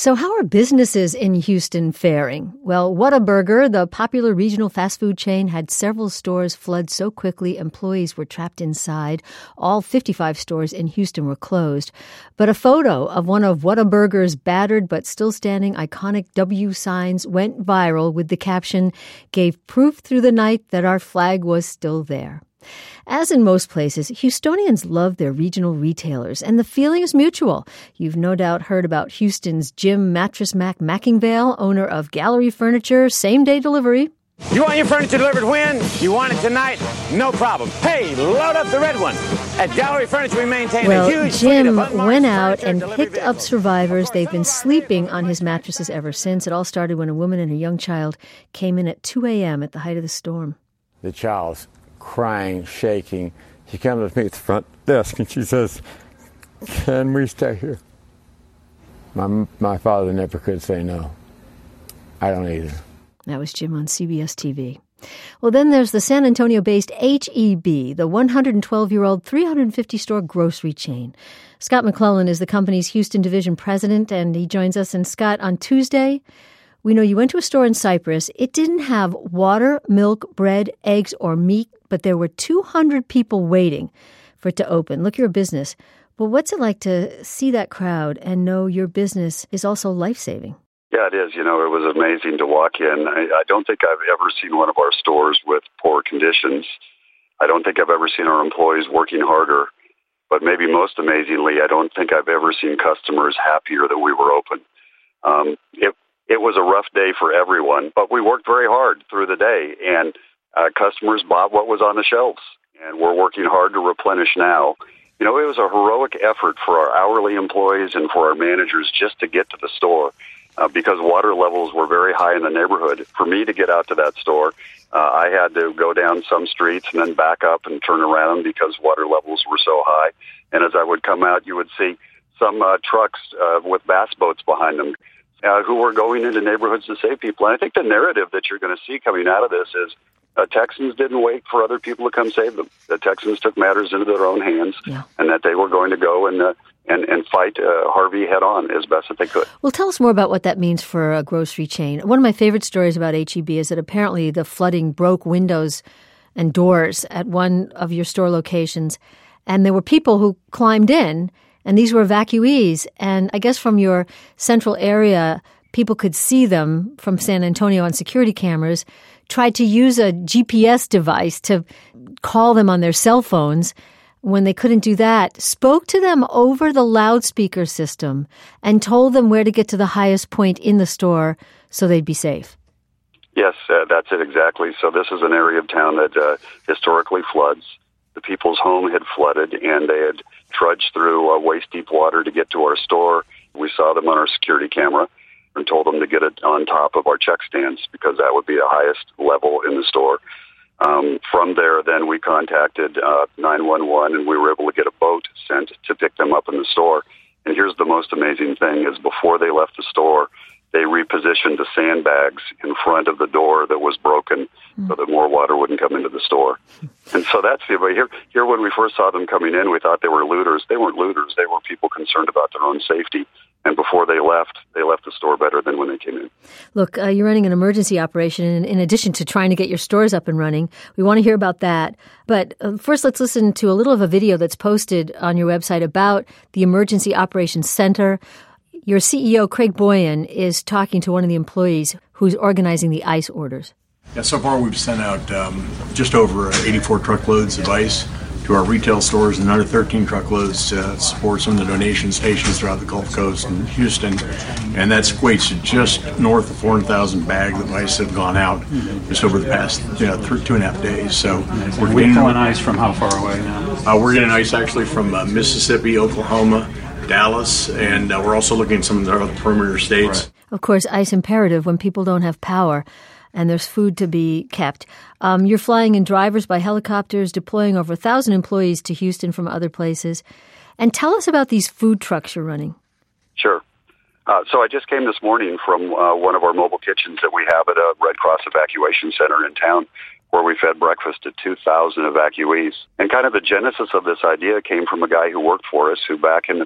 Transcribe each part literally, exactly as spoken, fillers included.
So how are businesses in Houston faring? Well, Whataburger, the popular regional fast food chain, had several stores flood so quickly employees were trapped inside. All fifty-five stores in Houston were closed. But a photo of one of Whataburger's battered but still standing iconic W signs went viral with the caption, "Gave proof through the night that our flag was still there." As in most places, Houstonians love their regional retailers, and the feeling is mutual. You've no doubt heard about Houston's Jim Mattress Mac Mackingvale, owner of Gallery Furniture, same-day delivery. You want your furniture delivered when? You want it tonight? No problem. Hey, load up the red one. At Gallery Furniture, we maintain well, a huge Jim fleet of went out and delivery picked up survivors. They've been sleeping on his mattresses ever since. It all started when a woman and her young child came in at two a.m. at the height of the storm. The child's crying, shaking. She comes to me at the front desk and she says, "Can we stay here?" My, my father never could say no. I don't either. That was Jim on C B S T V. Well, then there's the San Antonio-based H E B, the one hundred twelve-year-old, three hundred fifty store grocery chain. Scott McClellan is the company's Houston division president, and he joins us. And Scott, on Tuesday, we know you went to a store in Cypress. It didn't have water, milk, bread, eggs, or meat, but there were two hundred people waiting for it to open. Look, you're a business. Well, what's it like to see that crowd and know your business is also life-saving? Yeah, it is. You know, it was amazing to walk in. I, I don't think I've ever seen one of our stores with poor conditions. I don't think I've ever seen our employees working harder. But maybe most amazingly, I don't think I've ever seen customers happier that we were open. Um, it It was a rough day for everyone, but we worked very hard through the day, and uh, customers bought what was on the shelves, and we're working hard to replenish now. You know, it was a heroic effort for our hourly employees and for our managers just to get to the store uh, because water levels were very high in the neighborhood. For me to get out to that store, uh, I had to go down some streets and then back up and turn around because water levels were so high. And as I would come out, you would see some uh, trucks uh, with bass boats behind them. Uh, who were going into neighborhoods to save people. And I think the narrative that you're going to see coming out of this is uh, Texans didn't wait for other people to come save them. The Texans took matters into their own hands, yeah. and that they were going to go and uh, and, and fight uh, Harvey head on as best that they could. Well, tell us more about what that means for a grocery chain. One of my favorite stories about H E B is that apparently the flooding broke windows and doors at one of your store locations, and there were people who climbed in. And these were evacuees. And I guess from your central area, people could see them from San Antonio on security cameras, tried to use a G P S device to call them on their cell phones. When they couldn't do that, spoke to them over the loudspeaker system and told them where to get to the highest point in the store so they'd be safe. Yes, uh, that's it exactly. So this is an area of town that uh, historically floods. The people's home had flooded, and they had trudged through uh, waist-deep water to get to our store. We saw them on our security camera and told them to get it on top of our check stands because that would be the highest level in the store. Um, from there, then we contacted uh, nine one one, and we were able to get a boat sent to pick them up in the store. And here's the most amazing thing is before they left the store, they repositioned the sandbags in front of the door that was broken mm. so that more water wouldn't come into the store. And so that's the way. Here, here, when we first saw them coming in, we thought they were looters. They weren't looters. They were people concerned about their own safety. And before they left, they left the store better than when they came in. Look, uh, you're running an emergency operation in, in addition to trying to get your stores up and running. We want to hear about that. But uh, first, let's listen to a little of a video that's posted on your website about the Emergency Operations Center. Your C E O, Craig Boyan, is talking to one of the employees who's organizing the ICE orders. Yeah, so far we've sent out um, just over eighty-four truckloads of ICE to our retail stores and another thirteen truckloads to support some of the donation stations throughout the Gulf Coast and Houston. And that equates to just north of four hundred thousand bags of ICE have gone out just over the past you know, th- two and a half days. So we're getting ICE from how far away now? Uh, we're getting ICE actually from uh, Mississippi, Oklahoma, Dallas, and uh, we're also looking at some of the other perimeter states. Right. Of course, ICE imperative when people don't have power and there's food to be kept. Um, you're flying in drivers by helicopters, deploying over one thousand employees to Houston from other places. And tell us about these food trucks you're running. Sure. Uh, so I just came this morning from uh, one of our mobile kitchens that we have at a Red Cross evacuation center in town, where we fed breakfast to two thousand evacuees. And kind of the genesis of this idea came from a guy who worked for us, who back in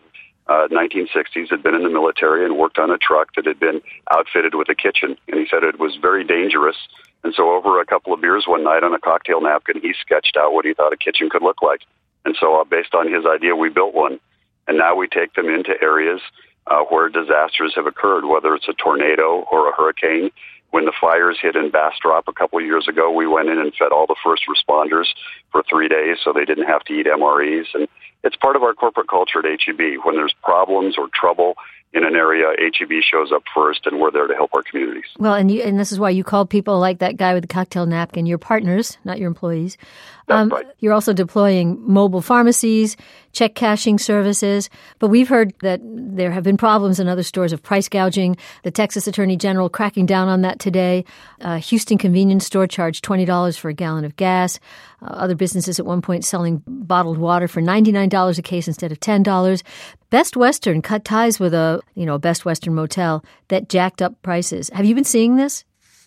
uh, nineteen sixties, had been in the military and worked on a truck that had been outfitted with a kitchen. And he said it was very dangerous. And so over a couple of beers one night on a cocktail napkin, he sketched out what he thought a kitchen could look like. And so uh, based on his idea, we built one. And now we take them into areas uh, where disasters have occurred, whether it's a tornado or a hurricane. When the fires hit in Bastrop a couple of years ago, we went in and fed all the first responders for three days so they didn't have to eat M R Es. And it's part of our corporate culture at H E B. When there's problems or trouble in an area, H E B shows up first, and we're there to help our communities. Well, and you, and this is why you call people like that guy with the cocktail napkin your partners, not your employees. That's Um, right. You're also deploying mobile pharmacies, check cashing services. But we've heard that there have been problems in other stores of price gouging. The Texas Attorney General cracking down on that today. Uh, Houston convenience store charged twenty dollars for a gallon of gas. Uh, other businesses at one point selling bottled water for ninety-nine dollars a case instead of ten dollars. Best Western cut ties with a, you know, Best Western motel that jacked up prices. Have you been seeing this?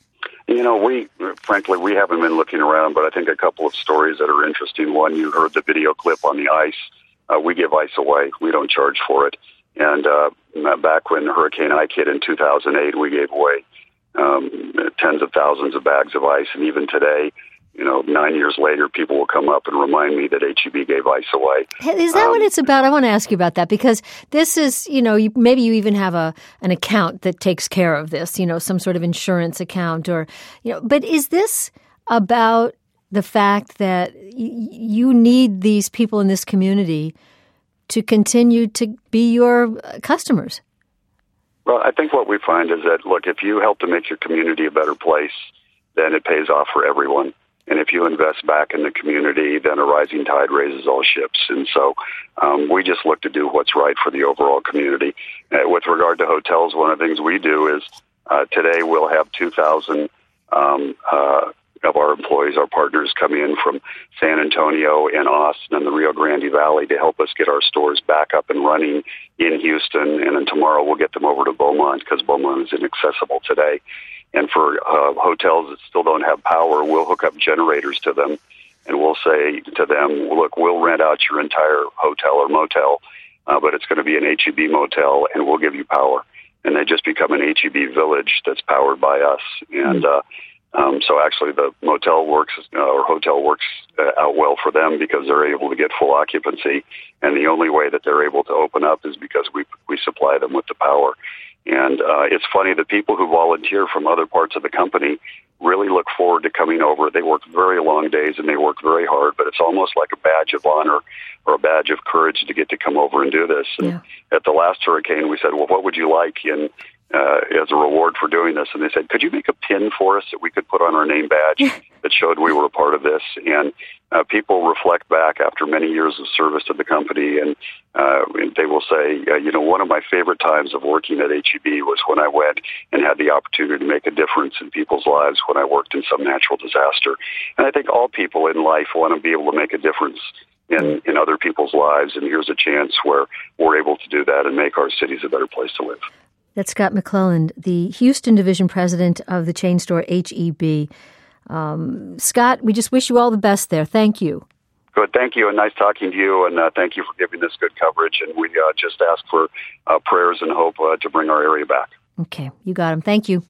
You know, we, frankly, we haven't been looking around, but I think a couple of stories that are interesting. One, you heard the video clip on the ice. Uh, we give ice away. We don't charge for it. And uh, back when Hurricane Ike hit in two thousand eight, we gave away um, tens of thousands of bags of ice. And even today, you know, nine years later, people will come up and remind me that H E B gave ice away. Is that um, what it's about? I want to ask you about that because this is, you know, you, maybe you even have a an account that takes care of this, you know, some sort of insurance account or, you know, but is this about the fact that y- you need these people in this community to continue to be your customers? Well, I think what we find is that, look, if you help to make your community a better place, then it pays off for everyone. And if you invest back in the community, then a rising tide raises all ships. And so um, we just look to do what's right for the overall community. Uh, with regard to hotels, one of the things we do is uh, today we'll have two thousand um, uh, of our employees, our partners, come in from San Antonio and Austin and the Rio Grande Valley to help us get our stores back up and running in Houston. And then tomorrow we'll get them over to Beaumont because Beaumont is inaccessible today. And for uh, hotels that still don't have power, we'll hook up generators to them, and we'll say to them, look, we'll rent out your entire hotel or motel, uh, but it's going to be an H E B motel, and we'll give you power. And they just become an H E B village that's powered by us. And uh, um, so actually the motel works uh, or hotel works uh, out well for them because they're able to get full occupancy. And the only way that they're able to open up is because we we supply them with the power. And uh, it's funny, the people who volunteer from other parts of the company really look forward to coming over. They work very long days and they work very hard, but it's almost like a badge of honor or a badge of courage to get to come over and do this. And Yeah. at the last hurricane, we said, well, what would you like in, uh, as a reward for doing this? And they said, could you make a pin for us that we could put on our name badge that showed we were a part of this? And uh, people reflect back after many years of service to the company, and uh, they will say, uh, you know, one of my favorite times of working at H E B was when I went and had the opportunity to make a difference in people's lives when I worked in some natural disaster. And I think all people in life want to be able to make a difference in, in other people's lives, and here's a chance where we're able to do that and make our cities a better place to live. That's Scott McClelland, the Houston Division President of the chain store H E B. Um, Scott, we just wish you all the best there. Thank you. Good. Thank you, and nice talking to you, and uh, thank you for giving this good coverage. And we uh, just ask for uh, prayers and hope uh, to bring our area back. Okay, you got him. Thank you.